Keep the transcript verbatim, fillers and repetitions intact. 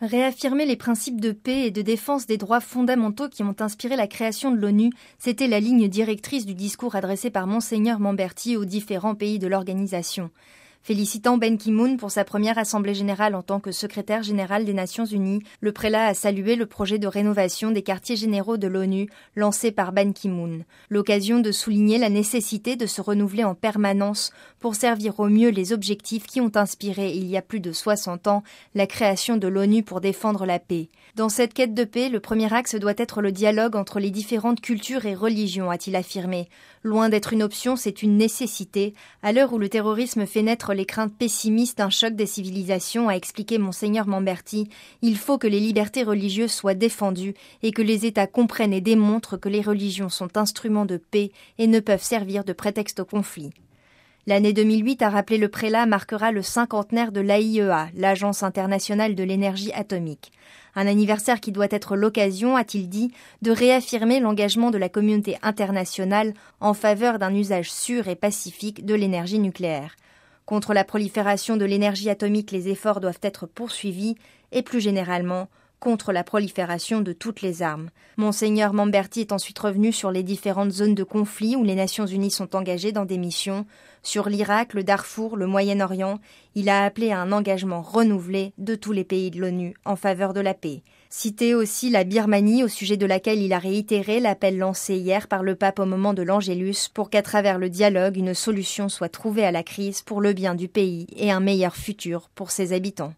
Réaffirmer les principes de paix et de défense des droits fondamentaux qui ont inspiré la création de l'ONU, c'était la ligne directrice du discours adressé par Monseigneur Mamberti aux différents pays de l'organisation. Félicitant Ban Ki-moon pour sa première assemblée générale en tant que secrétaire général des Nations Unies, le prélat a salué le projet de rénovation des quartiers généraux de l'ONU lancé par Ban Ki-moon. L'occasion de souligner la nécessité de se renouveler en permanence pour servir au mieux les objectifs qui ont inspiré, il y a plus de soixante ans, la création de l'ONU pour défendre la paix. Dans cette quête de paix, le premier axe doit être le dialogue entre les différentes cultures et religions, a-t-il affirmé. Loin d'être une option, c'est une nécessité, à l'heure où le terrorisme fait naître les craintes pessimistes d'un choc des civilisations, a expliqué Monseigneur Mamberti. Il faut que les libertés religieuses soient défendues et que les États comprennent et démontrent que les religions sont instruments de paix et ne peuvent servir de prétexte au conflit. L'année deux mille huit, a rappelé le prélat, marquera le cinquantenaire de l'A I E A, l'Agence internationale de l'énergie atomique. Un anniversaire qui doit être l'occasion, a-t-il dit, de réaffirmer l'engagement de la communauté internationale en faveur d'un usage sûr et pacifique de l'énergie nucléaire. Contre la prolifération de l'énergie atomique, les efforts doivent être poursuivis et plus généralement, contre la prolifération de toutes les armes. Monseigneur Mamberti est ensuite revenu sur les différentes zones de conflit où les Nations Unies sont engagées dans des missions. Sur l'Irak, le Darfour, le Moyen-Orient, il a appelé à un engagement renouvelé de tous les pays de l'ONU en faveur de la paix. Cité aussi la Birmanie, au sujet de laquelle il a réitéré l'appel lancé hier par le pape au moment de l'Angélus pour qu'à travers le dialogue, une solution soit trouvée à la crise pour le bien du pays et un meilleur futur pour ses habitants.